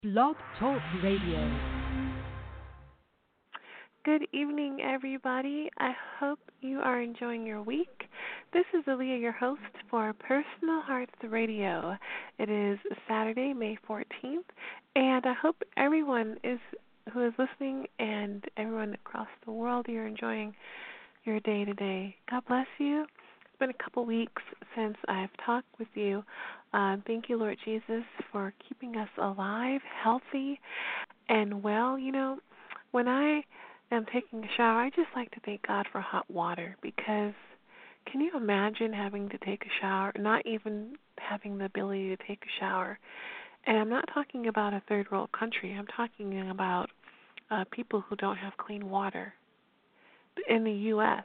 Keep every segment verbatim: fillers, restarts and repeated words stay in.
Blog Talk Radio. Good evening, everybody. I hope you are enjoying your week. This is Aaliyah, your host for Personal Hearts Radio. It is Saturday, May fourteenth, and I hope everyone is who is listening and everyone across the world, you're enjoying your day today. God bless you. It's been a couple weeks since I've talked with you. Uh, thank you, Lord Jesus, for keeping us alive, healthy, and well. You know, when I am taking a shower, I just like to thank God for hot water, because can you imagine having to take a shower, not even having the ability to take a shower? And I'm not talking about a third world country. I'm talking about uh, people who don't have clean water in the U S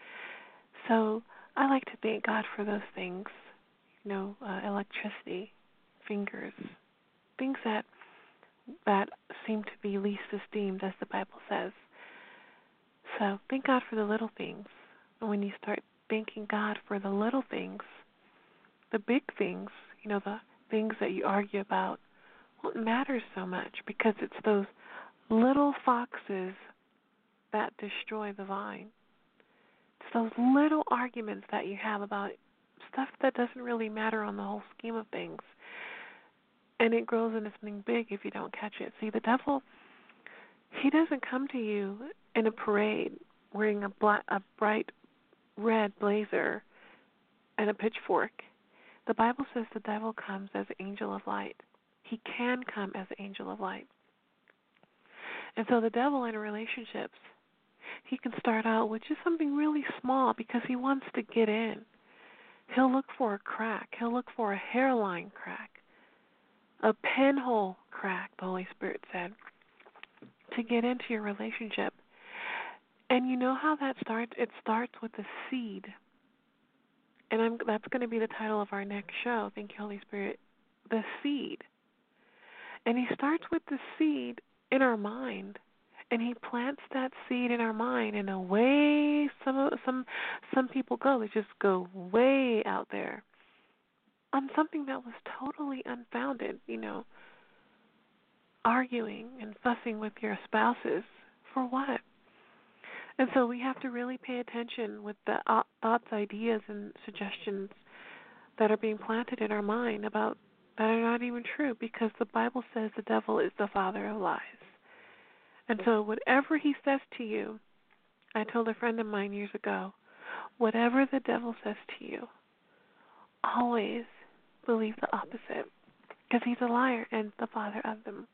So I like to thank God for those things, you know, uh, electricity, fingers, things that that seem to be least esteemed, as the Bible says. So thank God for the little things. And when you start thanking God for the little things, the big things, you know, the things that you argue about, won't matter so much, because it's those little foxes that destroy the vine. It's those little arguments that you have about stuff that doesn't really matter on the whole scheme of things. And it grows into something big if you don't catch it. See, the devil, he doesn't come to you in a parade wearing a, black, a bright red blazer and a pitchfork. The Bible says the devil comes as an angel of light. He can come as an angel of light. And so the devil in relationships, he can start out with just something really small because he wants to get in. He'll look for a crack. He'll look for a hairline crack, a pinhole crack, the Holy Spirit said, to get into your relationship. And you know how that starts? It starts with the seed. And I'm, that's going to be the title of our next show. Thank you, Holy Spirit. The seed. And he starts with the seed in our mind. And he plants that seed in our mind, and away some some some people go. They just go way out there on something that was totally unfounded, you know, arguing and fussing with your spouses for what? And so we have to really pay attention with the thoughts, ideas, and suggestions that are being planted in our mind about that are not even true, because the Bible says the devil is the father of lies. And so whatever he says to you, I told a friend of mine years ago, whatever the devil says to you, always believe the opposite, because he's a liar and the father of them.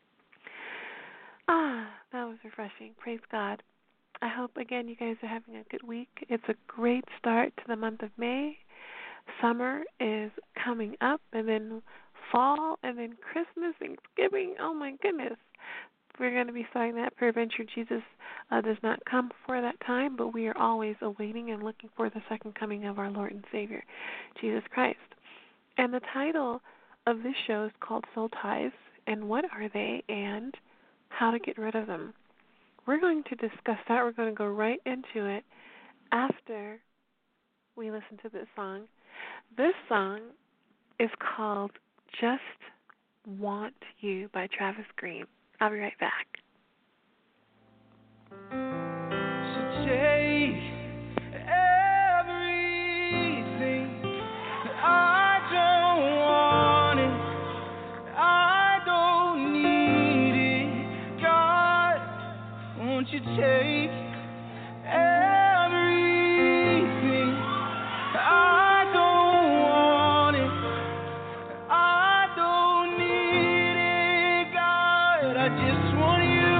Ah, that was refreshing. Praise God. I hope, again, you guys are having a good week. It's a great start to the month of May. Summer is coming up, and then fall, and then Christmas, Thanksgiving. Oh, my goodness. We're going to be starting that. Peradventure Jesus uh, does not come before that time, but we are always awaiting and looking for the second coming of our Lord and Savior, Jesus Christ. And the title of this show is called Soul Ties, and what are they, and how to get rid of them. We're going to discuss that. We're going to go right into it after we listen to this song. This song is called Just Want You by Travis Green. I'll be right back. So take everything that I don't want it, I don't need it. God, won't you take everything that I don't want it, I don't need it. God, I just want you.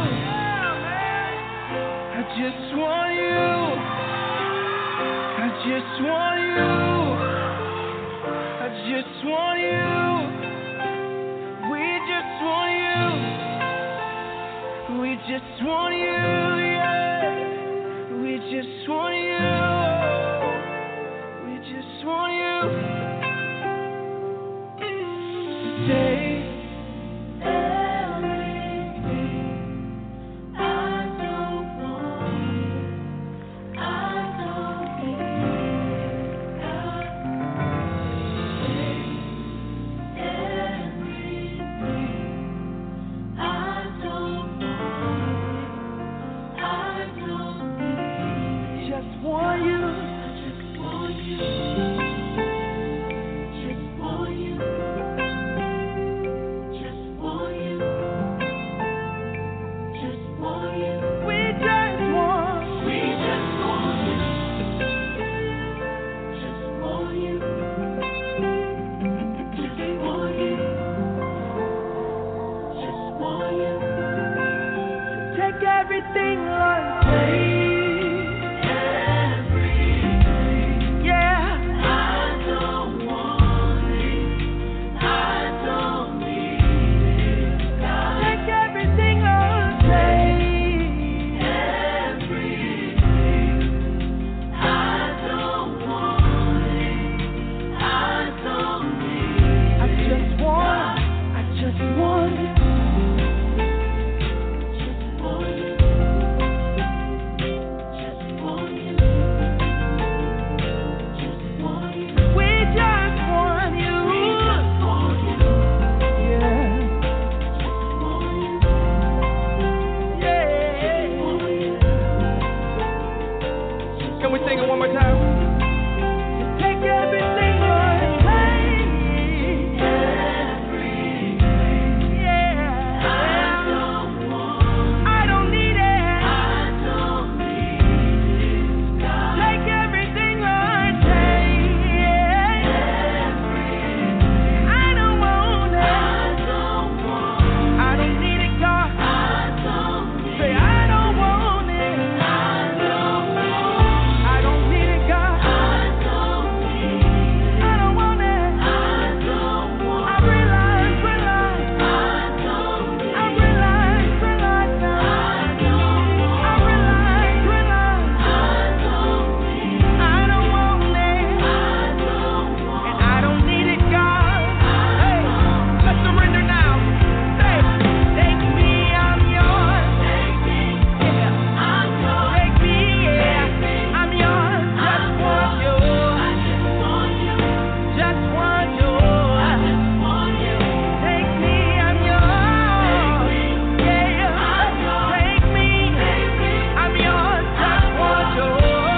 I just want you. I just want you. I just want you. We just want you. We just want you. Yeah. We just want you. We just want you. Today. Take everything, Lord, take everything. Yeah. I don't want it. I don't need it. God. Take everything, Lord, take everything. I don't want it. I don't need it. I just want, I just want it. Can we sing it one more time? Take everything, Lord, take everything. Yeah. I don't want. I don't need it. I don't need it. God. Take everything, Lord, take everything. I don't want it. I don't want. I don't need it, God. I don't need it. Say I don't want it. I don't want. I don't need it, God. I don't need it. I don't want it. I don't want. I realize, realize. I don't need it. I realize, realize now. I don't want. I realize, realize. I don't need it. I don't want it. I don't want. And I don't need it, God. Hey, let's surrender now. Say, take me, I'm yours. Take me, yeah, I'm yours. Take me, yeah, I'm yours. Just want you. I just want you. Just want you. I just want you. Take me, I'm yours. Yeah, I'm yours. Take me, I'm yours. Just want you.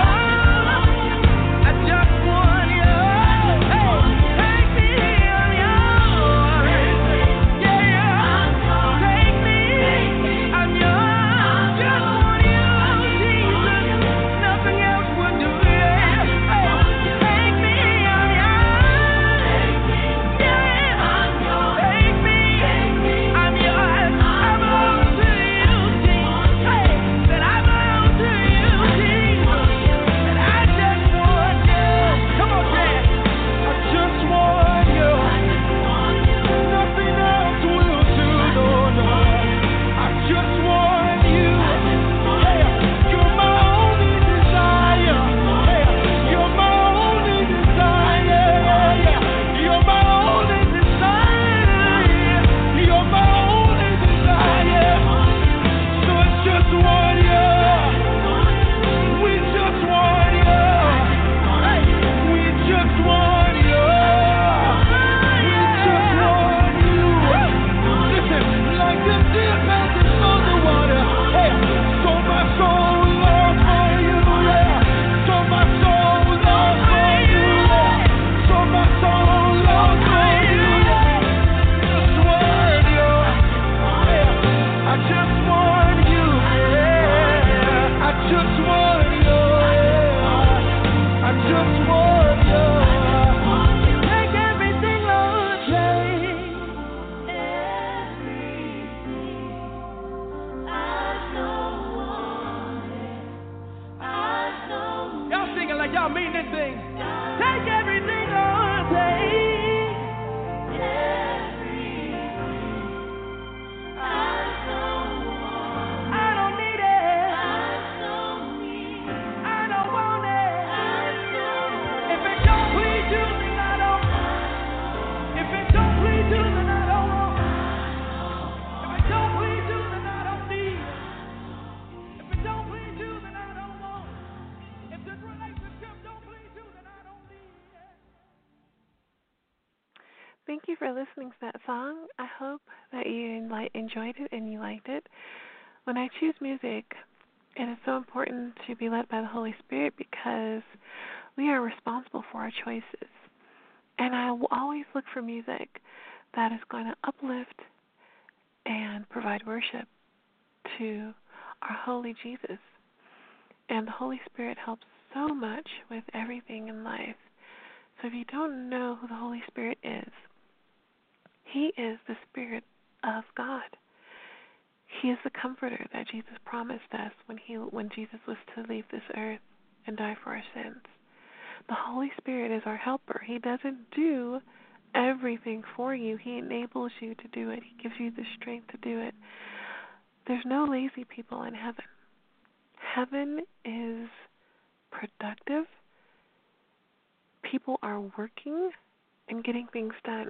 I just want you. Hey, take me, I'm yours. Yeah, take me, I'm yours. Just want you, Jesus. Nothing else would do. Yeah, hey, take me, I'm yours. Yeah, take me, I'm yours. I belong to you, Jesus. Hey, that I belong to you, Jesus. That I just want you. Come on, Dad. I just want you. Nothing else will do. No, no. I just want you. Hey, you're my only desire. Hey, you're my only desire. You're my only desire. You're my only desire. So it's just one you. We just want you. Hey, we just want you. We just want you. Listen, like the deer panted for the water. Hey, so my soul longs for you. Yeah, so my soul longs for you. Yeah, so my soul longs for you. Yeah, just want you. Yeah, I just want you. Yeah, I just want you. Yeah, I just want you. Take everything, Lord, take everything. I don't want it. I don't. Y'all singing like y'all mean this thing. Take everything, Lord, take everything. I don't want. I don't need it. I don't need it. I don't want it. I don't. If it don't please you, then I don't. If it don't please you, then I don't want. If it don't please you, then I don't need. If it don't please you, then I don't want. If this relationship don't please you, then I don't need it. Thank you for listening to that song. I hope that you enli- enjoyed it and you liked it. When I choose music, it is so important to be led by the Holy Spirit because we are responsible for our choices. And I will always look for music that is going to uplift and provide worship to our holy Jesus. And the Holy Spirit helps so much with everything in life. So if you don't know who the Holy Spirit is, He is the Spirit of God. He is the comforter that Jesus promised us when he when Jesus was to leave this earth and die for our sins. The Holy Spirit is our helper. He doesn't do everything for you. He enables you to do it. He gives you the strength to do it. There's no lazy people in heaven. Heaven is productive. People are working and getting things done.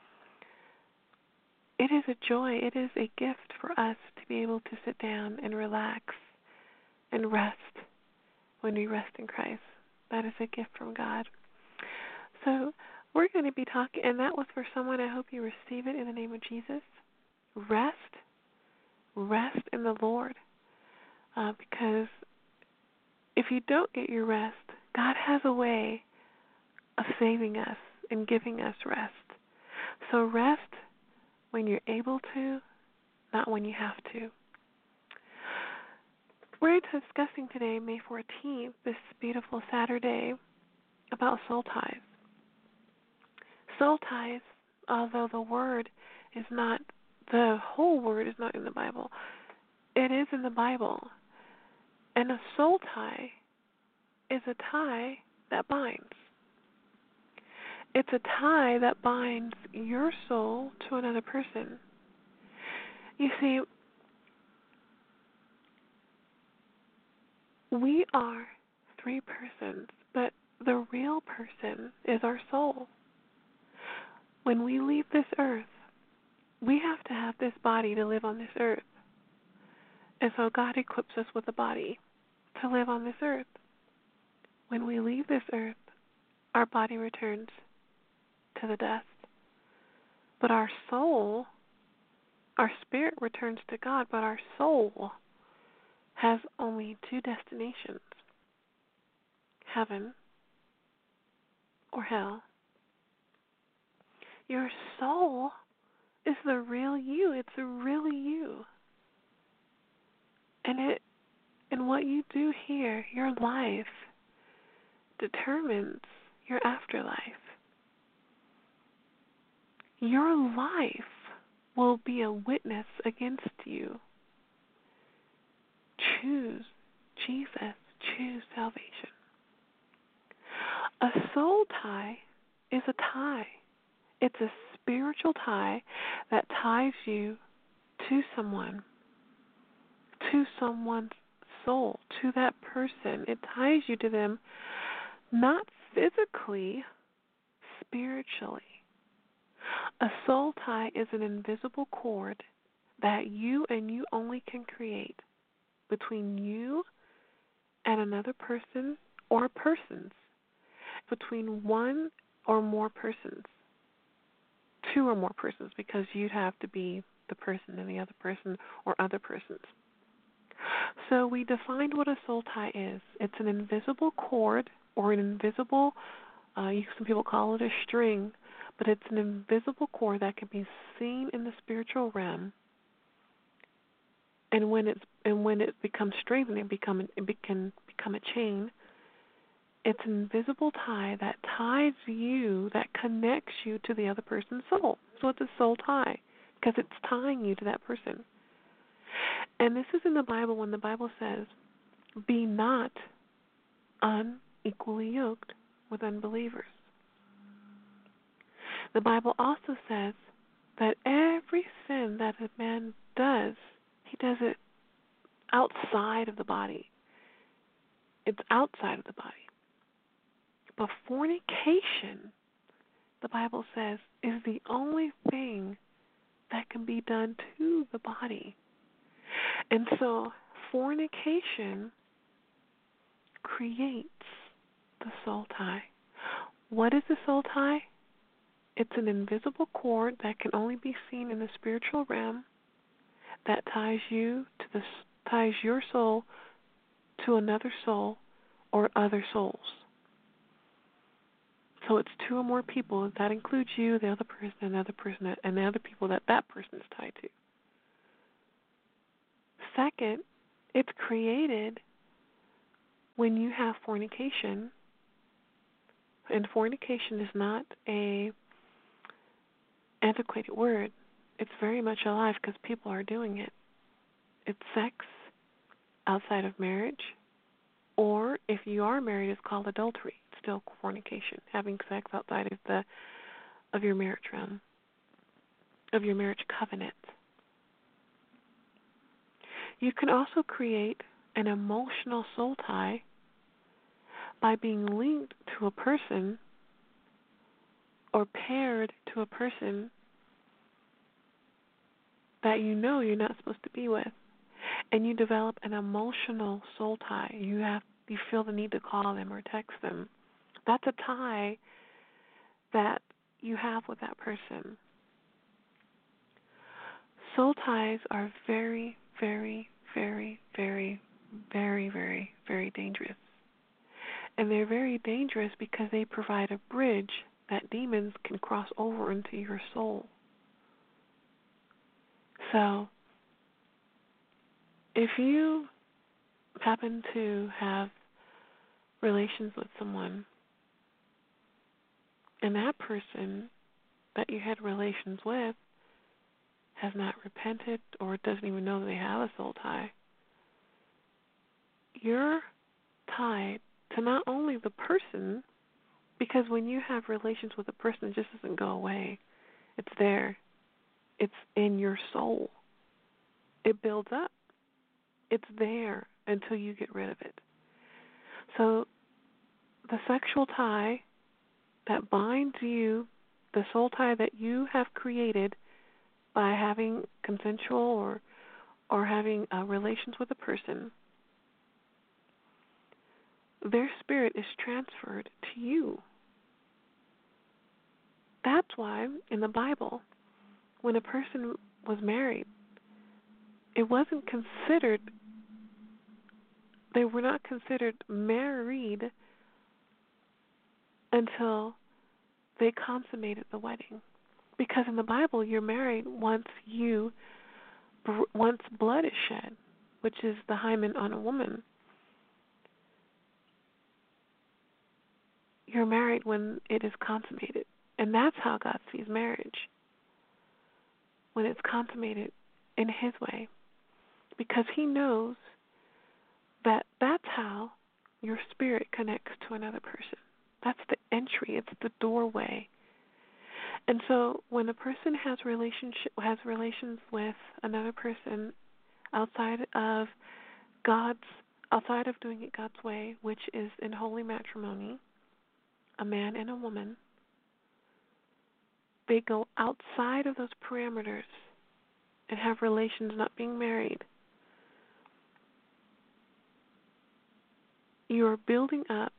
It is a joy, it is a gift for us to be able to sit down and relax and rest when we rest in Christ. That is a gift from God. So we're going to be talking, and that was for someone. I hope you receive it in the name of Jesus. Rest. Rest in the Lord. Uh, because if you don't get your rest, God has a way of saving us and giving us rest. So rest when you're able to, not when you have to. We're discussing today, May fourteenth, this beautiful Saturday, about soul ties. Soul ties, although the word is not, the whole word is not in the Bible, it is in the Bible. And a soul tie is a tie that binds. It's a tie that binds your soul to another person. You see, we are three persons, but the real person is our soul. When we leave this earth, we have to have this body to live on this earth. And so God equips us with a body to live on this earth. When we leave this earth, our body returns to the dust. But our soul, our spirit returns to God, but our soul has only two destinations, heaven or hell. Your soul is the real you. It's really you. And it, and what you do here, your life, determines your afterlife. Your life will be a witness against you. Choose Jesus. Choose salvation. A soul tie is a tie. It's a spiritual tie that ties you to someone, to someone's soul, to that person. It ties you to them, not physically, spiritually. A soul tie is an invisible cord that you and you only can create between you and another person or persons, between one or more persons, two or more persons, because you'd have to be the person and the other person or other persons. So we defined what a soul tie is. It's an invisible cord or an invisible, uh, some people call it a string, but it's an invisible cord that can be seen in the spiritual realm. And when it's and when it becomes strengthened, it become it can become a chain. It's an invisible tie that ties you, that connects you to the other person's soul. So it's a soul tie because it's tying you to that person. And this is in the Bible when the Bible says, "Be not unequally yoked with unbelievers." The Bible also says that every sin that a man does, he does it outside of the body. It's outside of the body. But fornication, the Bible says, is the only thing that can be done to the body. And so fornication creates the soul tie. What is the soul tie? It's an invisible cord that can only be seen in the spiritual realm that ties you to the ties your soul to another soul or other souls. So it's two or more people. That includes you, the other person, another person, and the other people that that person is tied to. Second, it's created when you have fornication, and fornication is not a antiquated word. It's very much alive because people are doing it. it's sex outside of marriage, or if you are married, it's called adultery. It's still fornication, having sex outside of the of your marriage realm, of your marriage covenant. You can also create an emotional soul tie by being linked to a person or paired to a person that you know you're not supposed to be with, and you develop an emotional soul tie. You have you feel the need to call them or text them. That's a tie that you have with that person. Soul ties are very, very, very, very, very, very, very dangerous. And they're very dangerous because they provide a bridge that demons can cross over into your soul. So, if you happen to have relations with someone, and that person that you had relations with has not repented or doesn't even know that they have a soul tie, you're tied to not only the person, because when you have relations with a person, it just doesn't go away. It's there. It's in your soul. It builds up. It's there until you get rid of it. So the sexual tie that binds you, the soul tie that you have created by having consensual or or having uh, relations with a person, their spirit is transferred to you. That's why in the Bible, when a person was married, it wasn't considered, they were not considered married until they consummated the wedding. Because in the Bible, you're married once you, once blood is shed, which is the hymen on a woman. You're married when it is consummated. And that's how God sees marriage, when it's consummated in His way. Because He knows that that's how your spirit connects to another person. That's the entry. It's the doorway. And so when a person has relationship has relations with another person outside of God's outside of doing it God's way, which is in holy matrimony, a man and a woman, they go outside of those parameters and have relations not being married. You are building up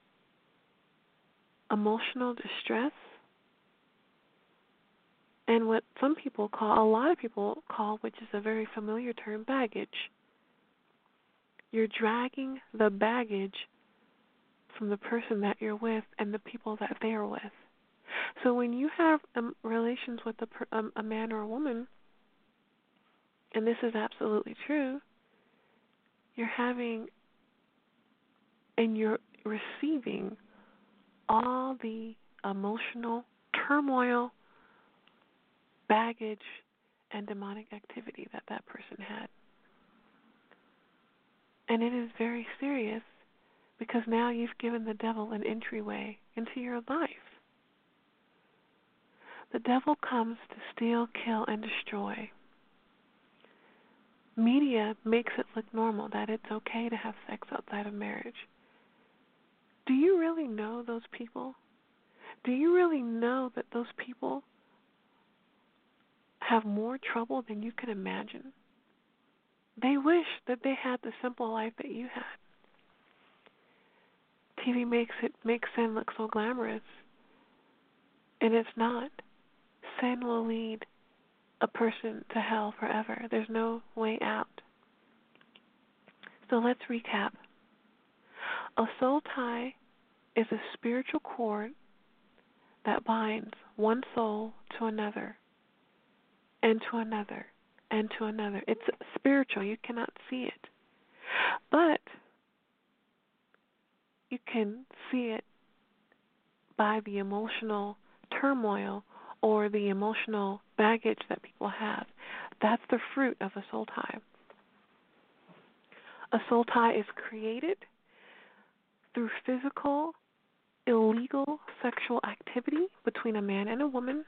emotional distress and what some people call, a lot of people call, which is a very familiar term, baggage. You're dragging the baggage from the person that you're with and the people that they are with. So when you have um, relations with a, um, a man or a woman, and this is absolutely true, you're having and you're receiving all the emotional turmoil, baggage, and demonic activity that that person had. And it is very serious because now you've given the devil an entryway into your life. The devil comes to steal, kill, and destroy. Media makes it look normal that it's okay to have sex outside of marriage. Do you really know those people? Do you really know that those people have more trouble than you can imagine? They wish that they had the simple life that you had. T V makes it makes sin look so glamorous, and it's not. Sin will lead a person to hell forever. There's no way out. So let's recap. A soul tie is a spiritual cord that binds one soul to another, and to another, and to another. It's spiritual. You cannot see it. But you can see it by the emotional turmoil or the emotional baggage that people have. That's the fruit of a soul tie. A soul tie is created through physical, illegal sexual activity between a man and a woman,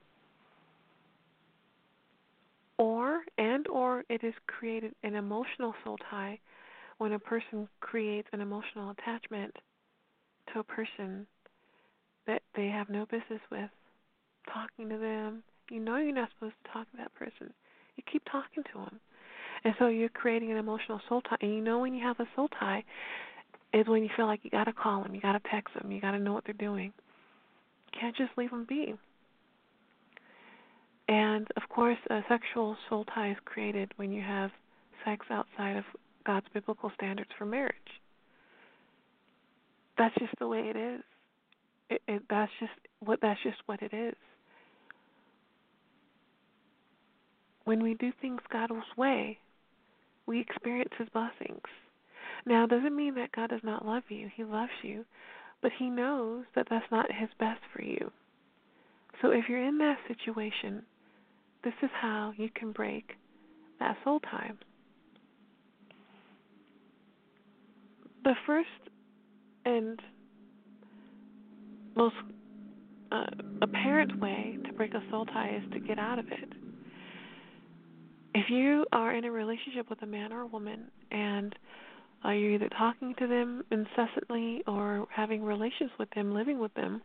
or and or it is created an emotional soul tie when a person creates an emotional attachment to a person that they have no business with, talking to them. You know you're not supposed to talk to that person. You keep talking to them. And so you're creating an emotional soul tie. And you know when you have a soul tie is when you feel like you got to call them, you got to text them, you got to know what they're doing. You can't just leave them be. And, of course, a sexual soul tie is created when you have sex outside of God's biblical standards for marriage. That's just the way it is. It, it, that's just what that's just what it is. When we do things God's way, we experience His blessings. Now, it doesn't mean that God does not love you. He loves you, but He knows that that's not His best for you. So if you're in that situation, this is how you can break that soul tie. The first and most uh, apparent way to break a soul tie is to get out of it. If you are in a relationship with a man or a woman and uh, you're either talking to them incessantly or having relations with them, living with them,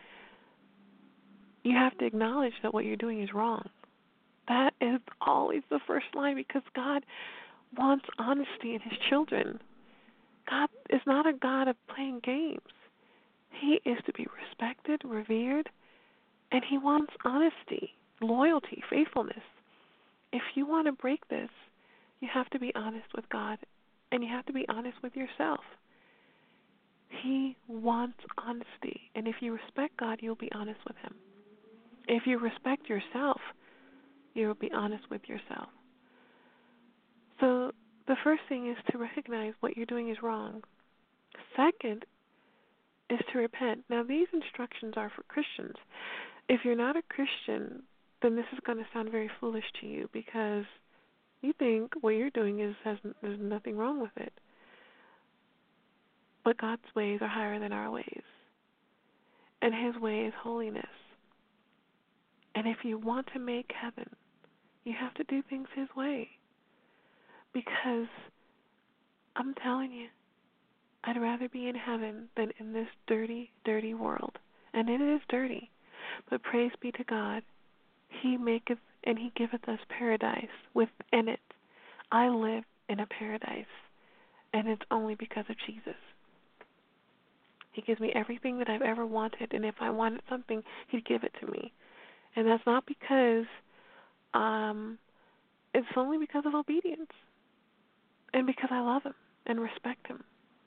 you have to acknowledge that what you're doing is wrong. That is always the first line, because God wants honesty in His children. God is not a God of playing games. He is to be respected, revered, and He wants honesty, loyalty, faithfulness. If you want to break this, you have to be honest with God, and you have to be honest with yourself. He wants honesty, and if you respect God, you'll be honest with Him. If you respect yourself, you'll be honest with yourself. So the first thing is to recognize what you're doing is wrong. Second is to repent. Now, these instructions are for Christians. If you're not a Christian, then this is going to sound very foolish to you, because you think what you're doing is has there's nothing wrong with it. But God's ways are higher than our ways, and His way is holiness. And if you want to make heaven, you have to do things His way. Because I'm telling you, I'd rather be in heaven than in this dirty, dirty world. And it is dirty. But praise be to God. He maketh and He giveth us paradise within it. I live in a paradise, and it's only because of Jesus. He gives me everything that I've ever wanted, and if I wanted something, He'd give it to me. And that's not because, um, it's only because of obedience, and because I love Him and respect Him.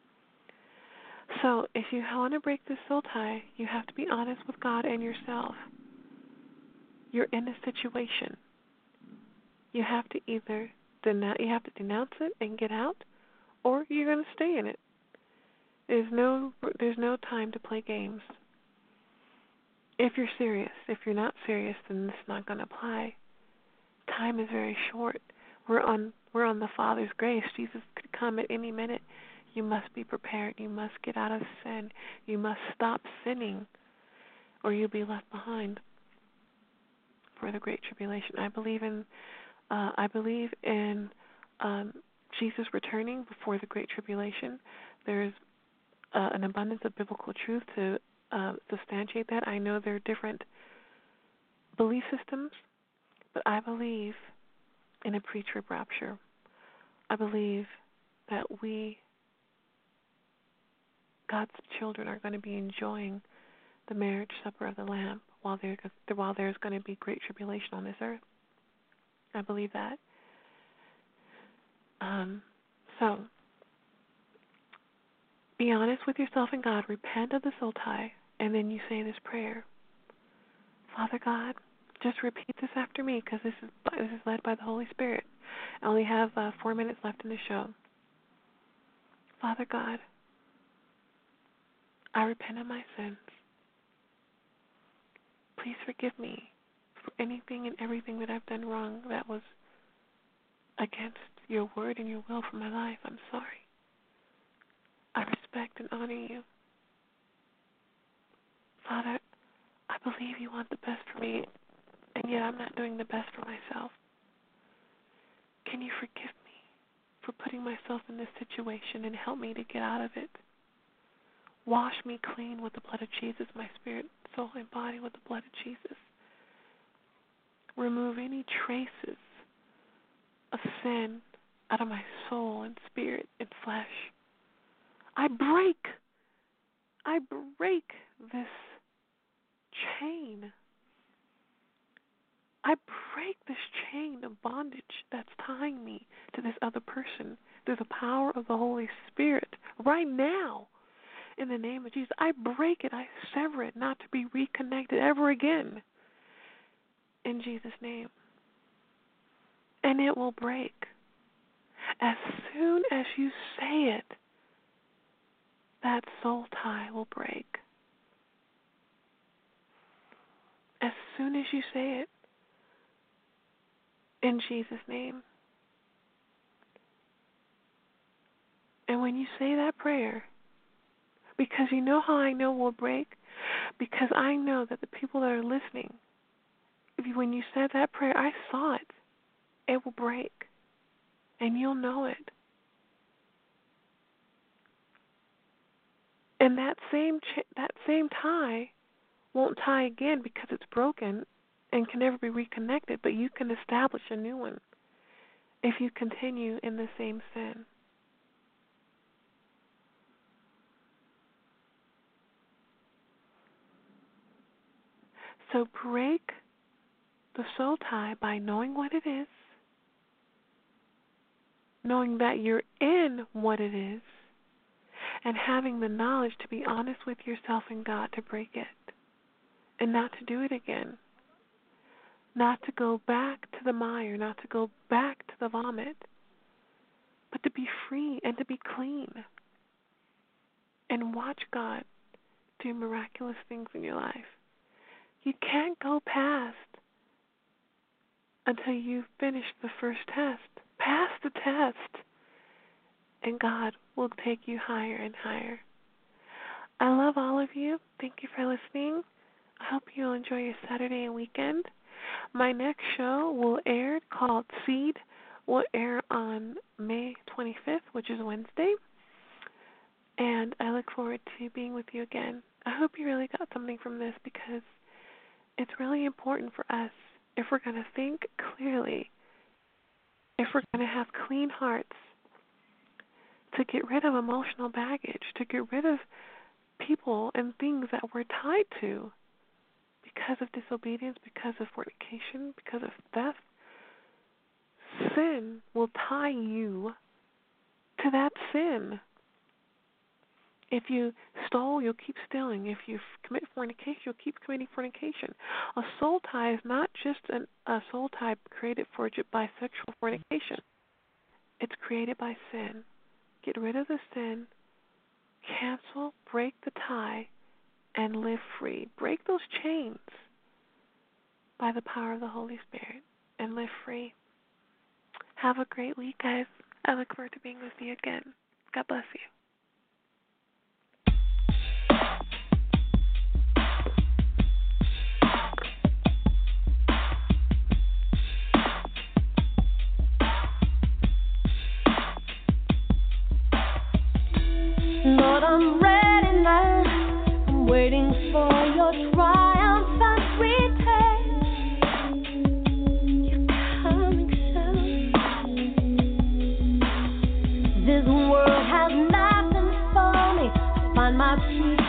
So if you want to break this soul tie, you have to be honest with God and yourself. You're in a situation. You have to either denounce, you have to denounce it and get out, or you're going to stay in it. There's no there's no time to play games. If you're serious, if you're not serious, then this is not going to apply. Time is very short. We're on we're on the Father's grace. Jesus could come at any minute. You must be prepared. You must get out of sin. You must stop sinning, or you'll be left behind for the Great Tribulation. I believe in uh, I believe in um, Jesus returning before the Great Tribulation. There's uh, an abundance of biblical truth to uh, substantiate that. I know there are different belief systems, but I believe in a pre-trib rapture. I believe that we, God's children, are going to be enjoying the marriage supper of the Lamb while there while there's going to be great tribulation on this earth. I believe that. Um, so, be honest with yourself and God. Repent of the soul tie, and then you say this prayer. Father God, just repeat this after me, because this is this is led by the Holy Spirit. I only have uh, four minutes left in the show. Father God, I repent of my sins. Please forgive me for anything and everything that I've done wrong that was against your word and your will for my life. I'm sorry. I respect and honor you. Father, I believe you want the best for me, and yet I'm not doing the best for myself. Can you forgive me for putting myself in this situation and help me to get out of it? Wash me clean with the blood of Jesus, my spirit, soul, and body with the blood of Jesus. Remove any traces of sin out of my soul and spirit and flesh. I break, I break this chain. I break this chain of bondage that's tying me to this other person through the power of the Holy Spirit right now. In the name of Jesus, I break it, I sever it, not to be reconnected ever again. In Jesus' name. And it will break. As soon as you say it, that soul tie will break. As soon as you say it, in Jesus' name. And when you say that prayer, because you know how I know it will break? Because I know that the people that are listening, if you, when you said that prayer, I saw it. It will break. And you'll know it. And that same ch- that same tie won't tie again because it's broken and can never be reconnected, but you can establish a new one if you continue in the same sin. So break the soul tie by knowing what it is, knowing that you're in what it is, and having the knowledge to be honest with yourself and God to break it and not to do it again, not to go back to the mire, not to go back to the vomit, but to be free and to be clean and watch God do miraculous things in your life. You can't go past until you've finished the first test. Pass the test, and God will take you higher and higher. I love all of you. Thank you for listening. I hope you'll enjoy your Saturday and weekend. My next show will air, called Seed, will air on May twenty-fifth, which is Wednesday. And I look forward to being with you again. I hope you really got something from this, because it's really important for us, if we're going to think clearly, if we're going to have clean hearts, to get rid of emotional baggage, to get rid of people and things that we're tied to because of disobedience, because of fornication, because of theft. Sin will tie you to that sin. If you stole, you'll keep stealing. If you commit fornication, you'll keep committing fornication. A soul tie is not just an, a soul tie created for bisexual fornication. It's created by sin. Get rid of the sin, cancel, break the tie, and live free. Break those chains by the power of the Holy Spirit and live free. Have a great week, guys. I look forward to being with you again. God bless you. Lord, I'm ready now. I'm waiting for your triumphant return. You're coming soon. This world has nothing for me. I find my peace